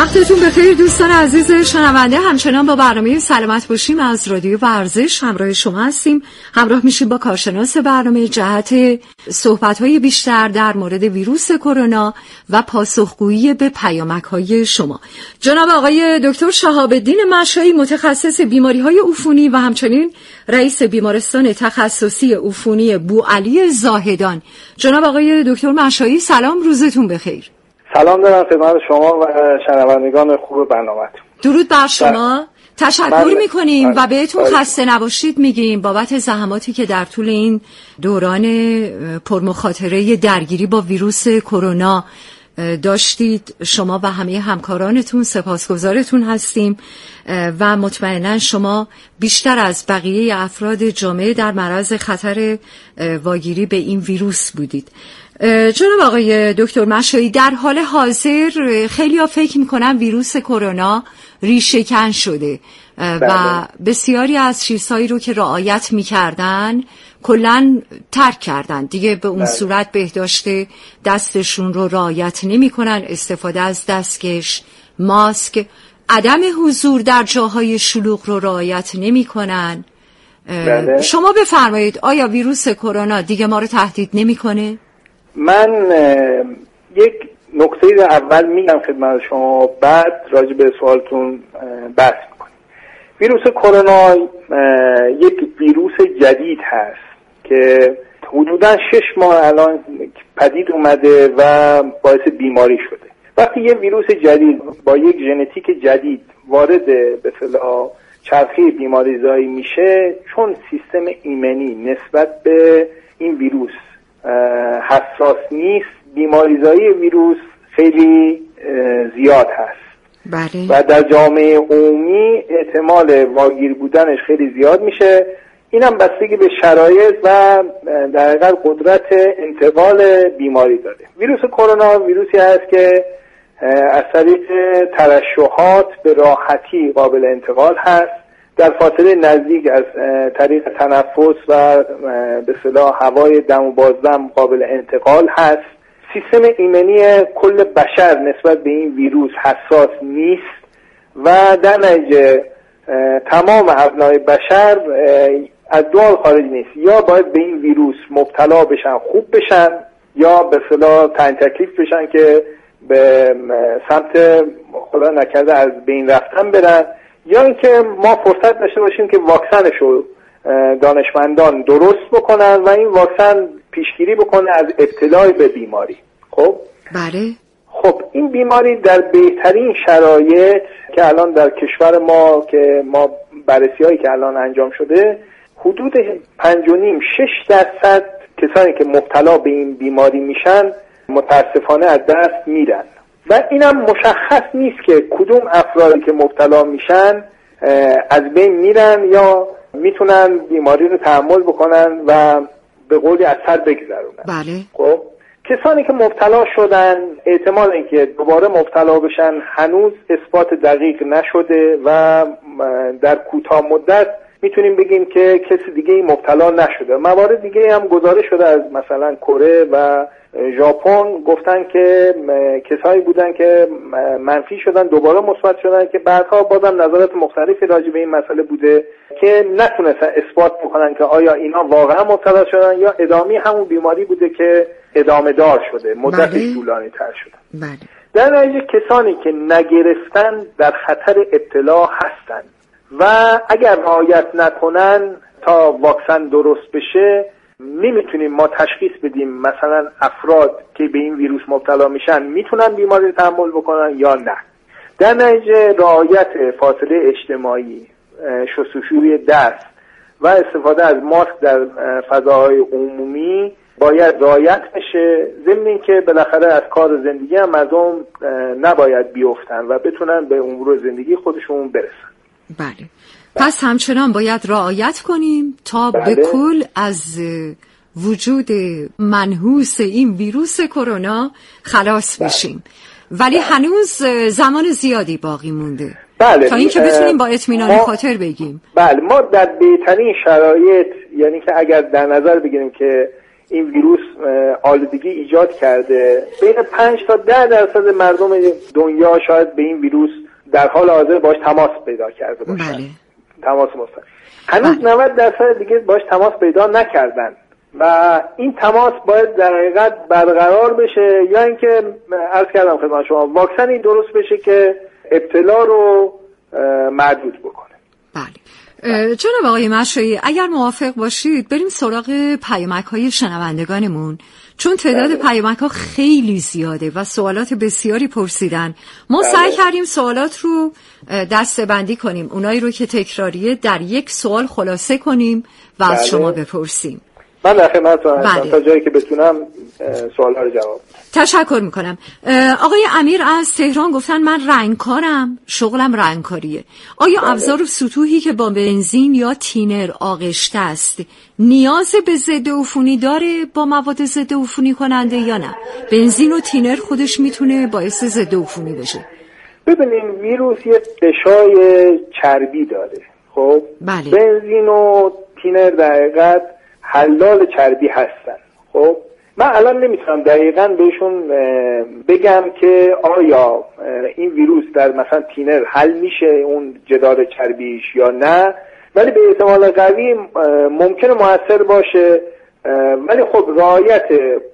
وقتتون بخیر دوستان عزیز شنونده. همچنان با برنامه سلامت باشیم از رادیو ورزش همراه شما هستیم. همراه میشیم با کارشناس برنامه جهت صحبت‌های بیشتر در مورد ویروس کرونا و پاسخگویی به پیامک‌های شما. جناب آقای دکتر شهاب الدین مشایی، متخصص بیماری‌های عفونی و همچنین رئیس بیمارستان تخصصی عفونی بوعلی زاهدان. جناب آقای دکتر مشایی، سلام، روزتون بخیر. سلام دارم خدمت شما و شنوندگان خوب برنامه‌تون. درود بر شما. تشکر میکنیم و بهتون خسته نباشید میگیم بابت زحماتی که در طول این دوران پرمخاطره درگیری با ویروس کرونا داشتید. شما و همه همکارانتون سپاسگزارتون هستیم و مطمئنا شما بیشتر از بقیه افراد جامعه در معرض خطر واگیری به این ویروس بودید. جناب آقای دکتر مشایی، در حال حاضر خیلی‌ها فکر می‌کنن ویروس کرونا ریشه‌کن شده و بسیاری از چیزهایی رو که رعایت می‌کردن کلاً ترک کردن دیگه. به اون صورت بهداشت دستشون رو رعایت نمی‌کنن، استفاده از دستکش، ماسک، عدم حضور در جاهای شلوغ رو رعایت نمی‌کنن. شما بفرمایید آیا ویروس کرونا دیگه ما رو تهدید نمی‌کنه؟ من یک نکته اول میگم خدمت شما، بعد راجع به سوالتون بحث میکنیم. ویروس کرونا یک ویروس جدید هست که حدوداً 6 ماه الان پدید اومده و باعث بیماری شده. وقتی یه ویروس جدید با یک ژنتیک جدید وارد به اصطلاح چرخه بیماریزایی میشه، چون سیستم ایمنی نسبت به این ویروس حساس نیست، بیماریزایی ویروس خیلی زیاد هست. بله. و در جامعه عمومی احتمال واگیر بودنش خیلی زیاد میشه. اینم بستگی به شرایط و در حقیقت قدرت انتقال بیماری داره. ویروس کرونا ویروسی هست که از طریق ترشحات به راحتی قابل انتقال هست، در فاصله نزدیک از طریق تنفس و به اصطلاح هوای دم و بازدم قابل انتقال هست. سیستم ایمنی کل بشر نسبت به این ویروس حساس نیست و در نتیجه تمام ابنای بشر از دو حال خارج نیست، یا باید به این ویروس مبتلا بشن خوب بشن، یا به اصطلاح تعیین تکلیف بشن که به سمت خدا نکرده از بین رفتن برن، یا اینکه ما فرصت داشته باشیم که واکسنش رو دانشمندان درست بکنن و این واکسن پیشگیری بکنه از ابتلا به بیماری. خب بله. خب این بیماری در بهترین شرایط که الان در کشور ما که ما بررسی‌هایی که الان انجام شده، حدود 5.5-6% کسانی که مبتلا به این بیماری میشن متاسفانه از دست میرن و اینم مشخص نیست که کدوم افرادی که مبتلا میشن از بین میرن یا میتونن بیماری رو تحمل بکنن و به قولی از سر بگذرونن. بله. خب کسانی که مبتلا شدن احتمال اینکه دوباره مبتلا بشن هنوز اثبات دقیق نشده و در کوتاه مدت میتونیم بگیم که کسی دیگه ای مبتلا نشده. موارد دیگه هم گزارش شده از مثلا کره و ژاپن، گفتن که کسایی بودن که منفی شدن دوباره مثبت شدن که بعدها بازم نظرات مختلفی راجع به این مسئله بوده که نتونستن اثبات بکنن که آیا اینا واقعا مبتلا شدن یا ادامه همون بیماری بوده که ادامه دار شده، مدت طولانی تر شده. بله. در نتیجه کسانی که نگرفتن در خطر ابتلا هستن و اگر رعایت نکنن تا واکسن درست بشه نمیتونیم ما تشخیص بدیم مثلا افراد که به این ویروس مبتلا میشن میتونن بیماری رو تحمل بکنن یا نه. در نتیجه رعایت فاصله اجتماعی، شستشوی دست و استفاده از ماسک در فضاهای عمومی باید رعایت بشه، ضمن اینکه بالاخره از کار و زندگی هم مردم نباید بیفتن و بتونن به امور زندگی خودشون برسن. بله. پس همچنان باید رعایت کنیم تا به کل از وجود منحوس این ویروس کرونا خلاص بشیم. ولی هنوز زمان زیادی باقی مونده تا اینکه بتونیم با اطمینان خاطر بگیم. بله، ما در بهترین شرایط، یعنی که اگر در نظر بگیریم که این ویروس آلودگی ایجاد کرده. بین 5 تا 10% مردم دنیا شاید به این ویروس در حال حاضر باش تماس پیدا کرده باشن. بله. تماس مستقیم. هنوز 90% دیگه باش تماس پیدا نکردن و این تماس باید در حقیقت برقرار بشه یا اینکه عرض کردم خدمت شما واکسنی درست بشه که ابتلا رو محدود بکنه. بله. جناب آقای مشایی اگر موافق باشید بریم سراغ پیامک‌های شنوندگانمون، چون تعداد پیامک‌ها خیلی زیاده و سوالات بسیاری پرسیدن. ما سعی کردیم سوالات رو دسته‌بندی کنیم، اونایی رو که تکراریه در یک سوال خلاصه کنیم و از شما بپرسیم. من در خدمتتون هستم تا جایی که بتونم سوالا رو جواب. تشکر میکنم. آقای امیر از تهران گفتن من رنگکارم، شغلم رنگکاریه. آیا ابزار سطوحی که با بنزین یا تینر آغشته است نیاز به ضد عفونی داره با مواد ضد عفونی کننده یا نه؟ بنزین و تینر خودش میتونه باعث ضد عفونی بشه؟ ببینین ویروس یه غشای چربی داره. خب بله. بنزین و تینر در حقیقت حلال چربی هستن. خب من الان نمیتونم دقیقاً بهشون بگم که آیا این ویروس در مثلا تینر حل میشه اون جدار چربیش یا نه، ولی به احتمال قوی ممکنه موثر باشه، ولی خب رعایت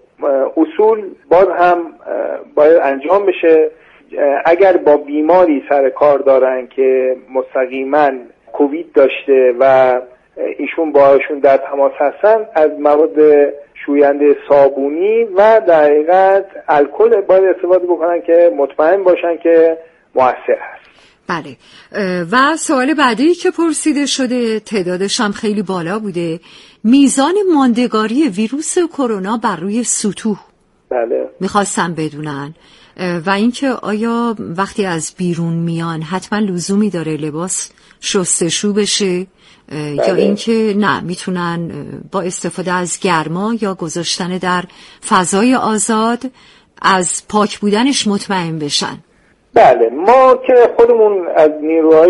اصول باز هم باید انجام بشه. اگر با بیماری سر کار دارن که مستقیما کووید داشته و ایشون باشون در تماس هستن، از مواد شوینده صابونی و در حقیقت الکل باید استفاده بکنن که مطمئن باشن که مؤثر هست. بله. و سوال بعدی که پرسیده شده تعدادش هم خیلی بالا بوده، میزان ماندگاری ویروس کرونا بر روی سطوح. بله. میخواستم بدونن و اینکه آیا وقتی از بیرون میان حتما لزومی داره لباس شستشو بشه یا اینکه نه میتونن با استفاده از گرما یا گذاشتن در فضای آزاد از پاک بودنش مطمئن بشن. بله، ما که خودمون از نیروهای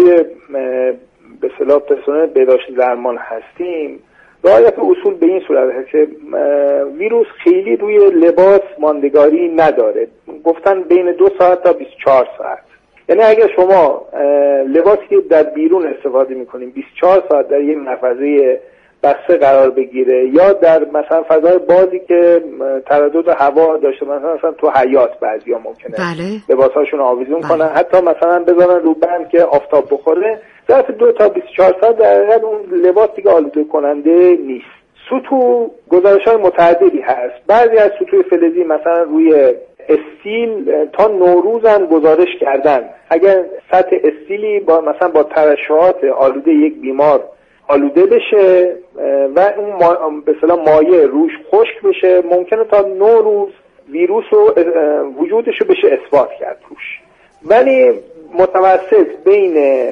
به اصطلاح پرسنل بهداشت درمان هستیم، رعایت اصول به این صورت هست که ویروس خیلی روی لباس ماندگاری نداره. گفتن بین 2 ساعت تا 24 ساعت. یعنی اگر شما لباسی که در بیرون استفاده میکنیم 24 ساعت در یک محفظه بسته قرار بگیره یا در مثلا فضای بازی که تردد هوا داشته، مثلا تو حیاط بعضیا ممکنه لباساشون آویزون کنن، حتی مثلا بذارن رو بند که آفتاب بخوره، ظرف 2 تا 24 ساعت در حقیقت اون لباس دیگه آلوده کننده نیست. سطوح گزارش‌های متعددی هست. بعضی از سطوح فلزی مثلا روی استیل تا نوروز هم گزارش کردن اگر سطح استیلی با مثلا با ترشحات آلوده یک بیمار آلوده بشه و اون به اصطلاح مایع روش خشک بشه، ممکنه تا 9 روز ویروس رو وجودش رو بشه اثبات کرد روش، ولی متوسط بین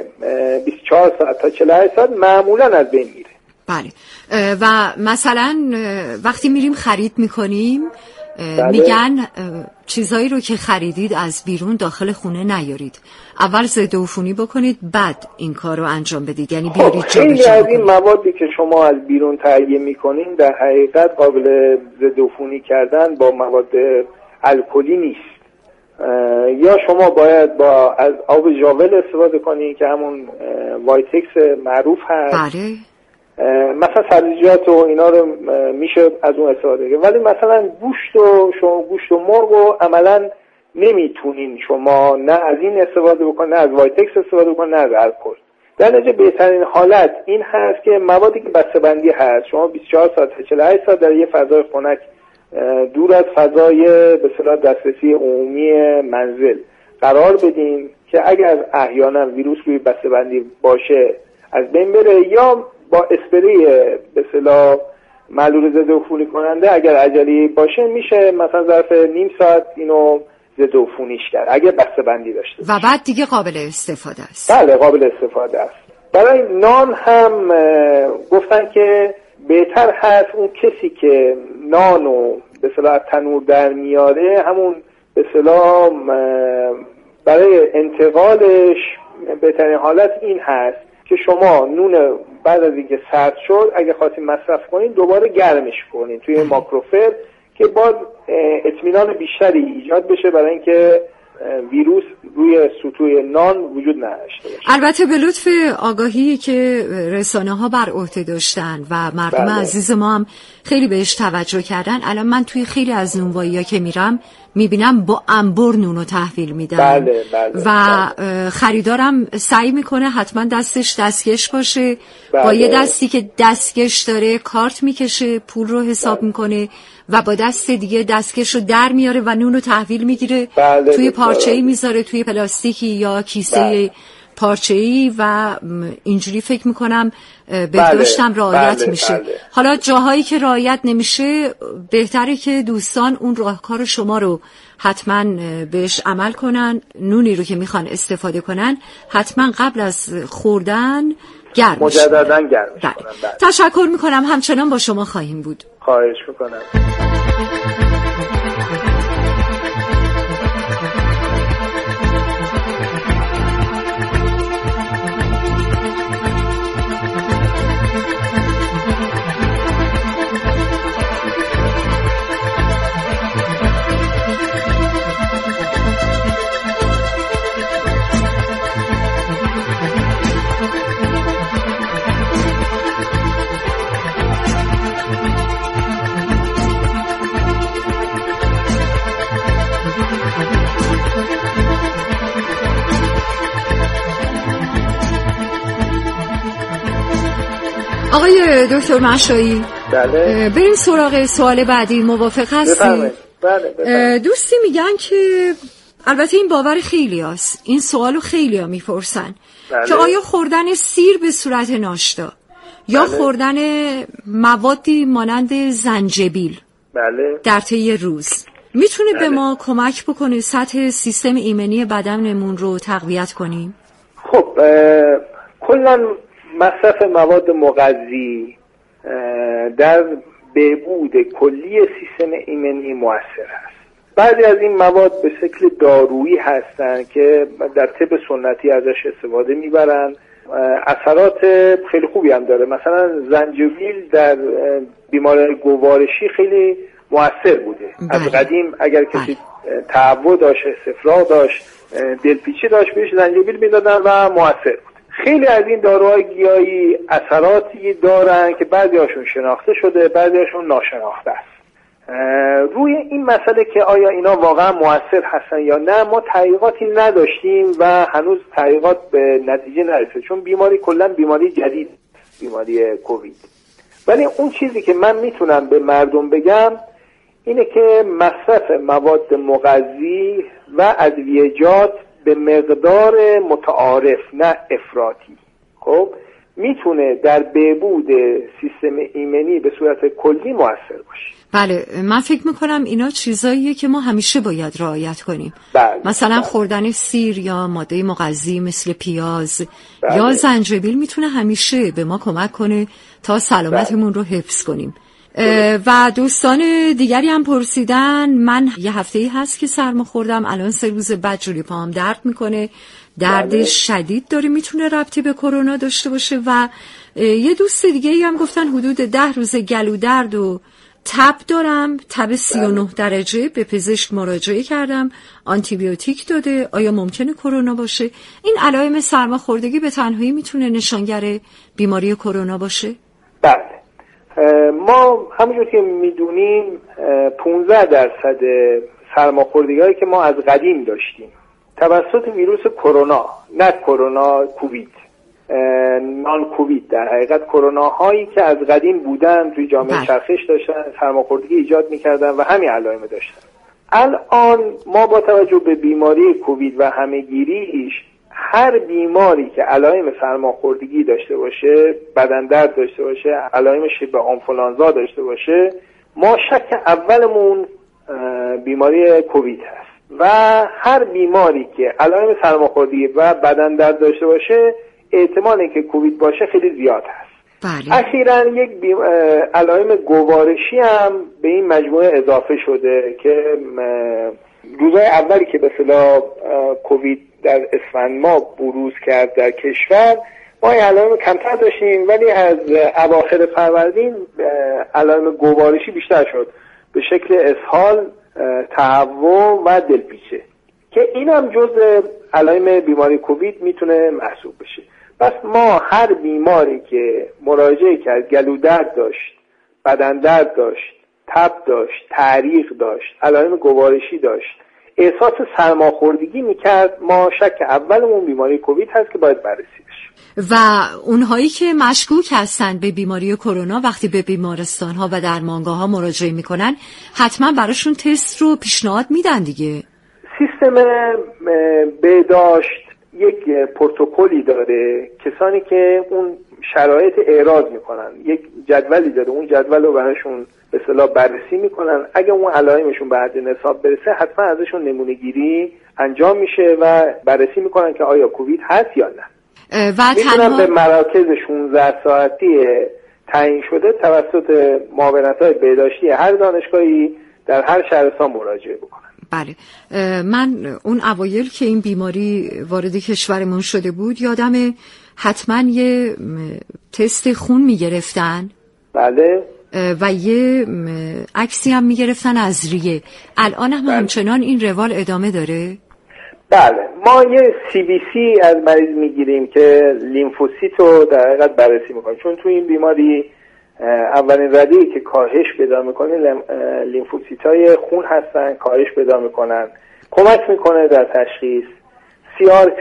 24 ساعت تا 48 ساعت معمولا از بین میره. بله. و مثلا وقتی میریم خرید میکنیم بله. میگن چیزایی رو که خریدید از بیرون داخل خونه نیارید، اول ضد عفونی بکنید بعد این کار رو انجام بدید، یعنی بیارید خیلی از این موادی که شما از بیرون تهیه میکنین در حقیقت قابل ضد عفونی کردن با مواد الکلی نیست. یا شما باید از آب ژاول استفاده کنید که همون وایتکس معروف هست. بله. مثلا سبزیجات و اینا رو میشه از اون استفاده کنید، ولی مثلا گوشت و مرغ رو عملا نمیتونین شما نه از این استفاده بکنید، نه از وایتکس استفاده بکنید، نه از الکل. در نتیجه بهترین حالت این هست که موادی که بسته‌بندی هست شما 24 ساعت تا 48 ساعت در یه فضای خنک دور از فضای به اصطلاح دسترسی عمومی منزل قرار بدین که اگر احیانا ویروس روی بسته‌بندی باشه از بین بره، یا با اسپری به اصطلاح معلول ضد عفونی کننده اگر عجله باشه میشه مثلا ظرف نیم ساعت اینو ضد عفونیش کرد اگر بسته‌بندی داشته و بعد دیگه قابل استفاده است. بله قابل استفاده است. برای نان هم گفتن که بهتر هست اون کسی که نانو به اصطلاح از تنور در میاره همون به اصطلاح برای انتقالش بهترین حالت این هست که شما نون بعد از اینکه سرد شد اگه خواستین مصرف کنین دوباره گرمش کنین توی ماکروفر که باز اطمینان بیشتری ایجاد بشه برای اینکه ویروس روی سطوح نان وجود نداشته باشه. البته به لطف آگاهی که رسانه‌ها بر عهده داشتن و مردم عزیز ما هم خیلی بهش توجه کردن، الان من توی خیلی از نونوایی‌ها که میرم میبینم با انبر نونو تحویل میدن و خریدارم سعی میکنه حتما دستش دستکش باشه، با یه دستی که دستکش داره کارت میکشه، پول رو حساب میکنه و با دست دیگه دستکش رو در میاره و نونو تحویل میگیره، توی پارچه‌ای میذاره، توی پلاستیکی یا کیسه پارچه‌ای و اینجوری فکر میکنم بهداشتم رعایت میشه. حالا جاهایی که رعایت نمیشه بهتره که دوستان اون راهکار شما رو حتما بهش عمل کنن. نونی رو که میخوان استفاده کنن حتما قبل از خوردن گرمش مجدداً گرمش کنن. تشکر میکنم، همچنان با شما خواهیم بود. خواهش میکنم. آقای دکتر مشایی، بله. بریم سراغ سوال بعدی. موافق هستی؟ بله. دوستی میگن که البته این باور خیلی هست، این سوالو خیلی ها میپرسن که آیا خوردن سیر به صورت ناشتا یا خوردن موادی مانند زنجبیل در طی روز میتونه به ما کمک بکنه سطح سیستم ایمنی بدنمون رو تقویت کنیم؟ خب کلاً مصرف مواد مغذی در بهبود کلی سیستم ایمنی مؤثر است. بعضی از این مواد به شکل دارویی هستند که در طب سنتی ازش استفاده میبرن، اثرات خیلی خوبی هم داره. مثلا زنجبیل در بیماری گوارشی خیلی مؤثر بوده. از قدیم اگر کسی تعو داشت، استفراغ داشت، دلپیچی داشت، بهش زنجبیل میدادن و مؤثر بود. خیلی از این داروهای گیاهی اثراتی دارن که بعضی هاشون شناخته شده، بعضی هاشون ناشناخته است. روی این مسئله که آیا اینا واقعا مؤثر هستن یا نه ما تحقیقاتی نداشتیم و هنوز تحقیقات به نتیجه نرسید، چون بیماری کلا بیماری جدید، بیماری کووید. ولی اون چیزی که من میتونم به مردم بگم اینه که مصرف مواد مغذی و ادویه‌جات به مقدار متعارف نه افراطی خب میتونه در بهبود سیستم ایمنی به صورت کلی مؤثر باشه. بله، من فکر میکنم اینا چیزاییه که ما همیشه باید رعایت کنیم. مثلا خوردن سیر یا ماده مغذی مثل پیاز یا زنجبیل میتونه همیشه به ما کمک کنه تا سلامتمون رو حفظ کنیم. و دوستان دیگری هم پرسیدن، من یه هفته‌ای هست که سرما خوردم، الان 3 روز بعد جوری پاهم درد میکنه، درد شدید داره، میتونه ربطی به کرونا داشته باشه؟ و یه دوست دیگه هم گفتن حدود 10 روز گلو درد و تب دارم، تب 39 درجه، به پزشک مراجعه کردم، آنتی بیوتیک داده، آیا ممکنه کرونا باشه؟ این علائم سرماخوردگی به تنهایی میتونه نشانگر بیماری کرونا باشه؟ بله، ما همونجور که میدونیم 15% سرماخوردگی‌هایی که ما از قدیم داشتیم توسط ویروس کرونا، نه کرونا کووید، نان کووید، در حقیقت کرونا هایی که از قدیم بودن توی جامعه چرخش داشتن، سرماخوردگی ایجاد میکردن و همین علائم داشتن. الان ما با توجه به بیماری کووید و همه‌گیریش، هر بیماری که علائم سرماخوردگی داشته باشه، بدن درد داشته باشه، علائم شبه آنفولانزا داشته باشه، ما شک اولمون بیماری کووید هست. و هر بیماری که علائم سرماخوردگی و بدن درد داشته باشه، احتمال اینکه کووید باشه خیلی زیاد هست. بله. اخیراً یک علائم گوارشی هم به این مجموعه اضافه شده که روزهای اولی که به اصطلاح کووید در اسفند ماه بروز کرد در کشور، ما علائم کمتر داشتیم، ولی از اواخر فروردین علائم گوارشی بیشتر شد به شکل اسهال، تهوع و دلپیچه که این هم جز علائم بیماری کووید میتونه محسوب بشه. بس ما هر بیماری که مراجعه کرد گلو درد داشت، بدن درد داشت، تب داشت، تعریق داشت، علائم گوارشی داشت، احساس سرماخوردگی میکرد، ما شک اولمون بیماری کووید هست که باید بررسی بشه. و اونهایی که مشکوک هستن به بیماری کرونا وقتی به بیمارستان‌ها و درمانگاه‌ها مراجعه میکنن حتما براشون تست رو پیشنهاد میدن دیگه. سیستم بهداشت یک پروتکلی داره، کسانی که اون شرایط اعراض میکنن یک جدولی داره، اون جدول رو براشون به اصطلاح بررسی میکنن. اگه اون علائمشون به حد نصاب برسه حتما ازشون نمونه گیری انجام میشه و بررسی میکنن که آیا کووید هست یا نه. و میتونن به مراکز 16 ساعتی تعیین شده توسط معاونت‌های بهداشتی هر دانشگاهی در هر شهرستان مراجعه بکنن. بله، من اون اوایل که این بیماری وارد کشورمون شده بود یادم حتما یه تست خون میگرفتن. بله. و یه عکسی هم میگرفتن از ریه. الان هم همچنان این روال ادامه داره؟ بله، ما یه CBC از مریض میگیریم که لیمفوسیت رو در حقیقت بررسی میکنیم، چون تو این بیماری اولین رده‌ای که کاهش پیدا میکنه لیمفوسیت‌های خون هستن، کاهش پیدا میکنن، کمک میکنه در تشخیص. CRP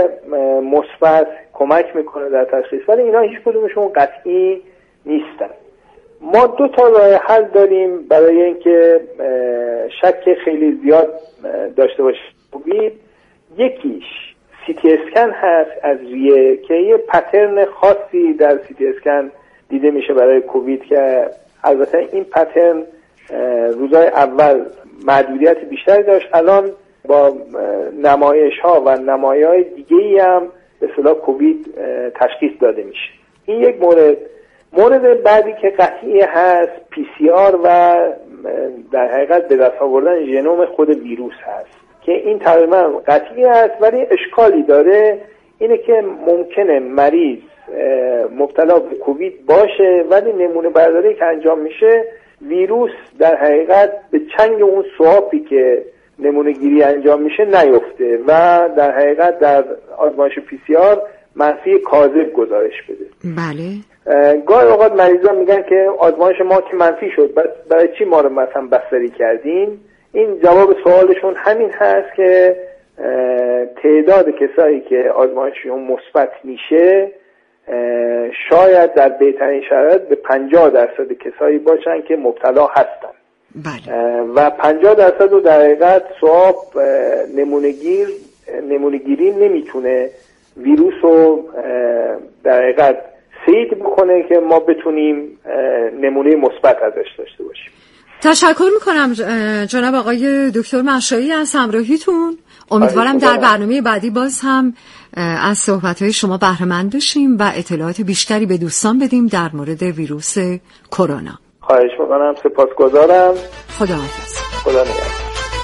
مثبت کمک میکنه در تشخیص، ولی اینا هیچ کدومشون قطعی نیستن. ما 2 تا راه حل داریم برای اینکه شک خیلی زیاد داشته باشیم کووید. یکیش CT اسکن هست از ریه که یه پترن خاصی در CT اسکن دیده میشه برای کووید که البته این پترن روزهای اول محدودیت بیشتری داشت، الان با نمایش ها و نمایش های دیگه‌ای هم به اصطلاح کووید تشخیص داده میشه. این یک مورد بعدی که قطعی هست PCR و در حقیقت به دست آوردن ژنوم خود ویروس هست که این تقریبا قطعی هست، ولی اشکالی داره، اینه که ممکنه مریض مبتلا به کووید باشه ولی نمونه برداری که انجام میشه ویروس در حقیقت به چنگ اون سواپی که نمونه گیری انجام میشه نیفته و در حقیقت در آزمایش PCR منفی کاذب گزارش بده. بله. گاهی اوقات مریضا میگن که آزمایش ما که منفی شد برای چی ما رو مثلا بستری کردین؟ این جواب سوالشون همین هست که تعداد کسایی که آزمایششون مثبت میشه شاید در بهترین شرایط به 50% کسایی باشن که مبتلا هستن. بله. و 50% رو در حقیقت سواب نمونه‌گیری نمیتونه ویروس رو در حقیقت سید بکنه که ما بتونیم نمونه مثبت ازش داشته باشیم. تشکر میکنم جناب آقای دکتر مشایی از همراهیتون. امیدوارم در برنامه بعدی باز هم از صحبت‌های شما بهره مند بشیم و اطلاعات بیشتری به دوستان بدیم در مورد ویروس کرونا. خواهش میکنم، سپاسگزارم. خداحافظ. خدا نگهدار.